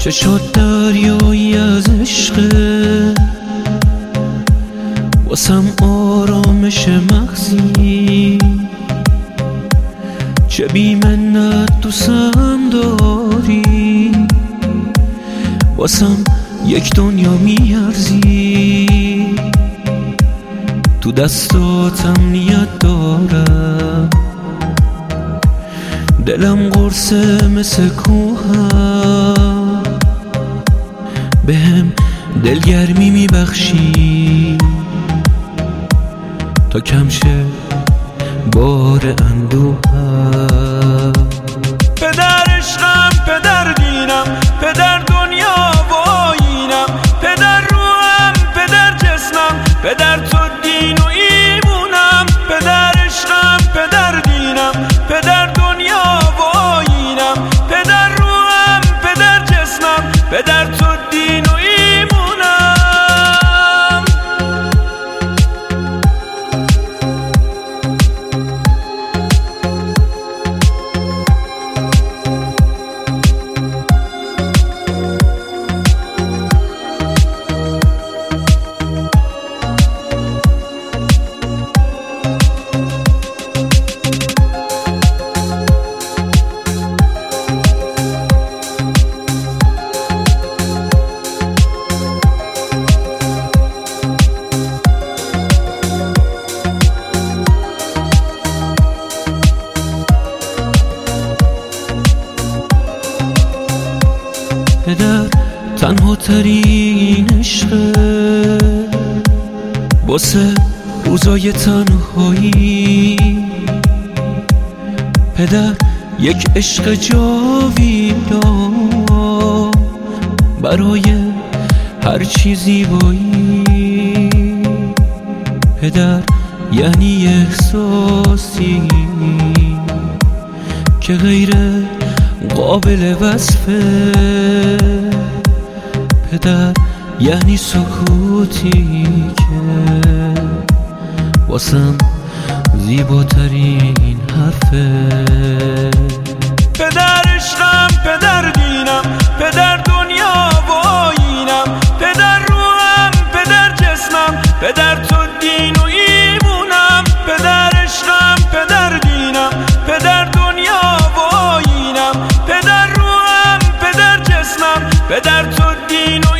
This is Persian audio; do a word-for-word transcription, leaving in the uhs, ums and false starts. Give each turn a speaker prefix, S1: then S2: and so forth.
S1: چشات دریایی از عشقه، واسم آرامش مغزی. چه بی منت دوستم داری، واسم یک دنیا میارزی. تو دستاتم نیت دارم، دلم قرصه مثل کوهم. بهم دلگرمی میبخشی تا کم شه بار اندوهم.
S2: پدر عشقم، پدر دینم، پدر دنیا و آیینم، پدر روحم، پدر جسمم، پدر تو دین و ایمونم. پدر عشقم، پدر دینم، پدر دنیا و آیینم، پدر روحم، پدر جسمم، پدر تو دین و ایمونم.
S1: پدر تنها ترین عشقه، واسه روزای تنهایی. پدر یک عشق جاویدان برای هر چی زیبایی. پدر یعنی احساسی که غیر قابل وصفه. پدر یعنی سکوتی که واسم زیباترین حرفه.
S2: پدر عشقم، پدر دینم، پدر دنیا و آیینم، پدر روحم، پدر جسمم، پدر تو دین و ایمونم. پدر عشقم، پدر دینم، پدر دنیا و آیینم، پدر روحم، پدر جسمم، پدر تو دین و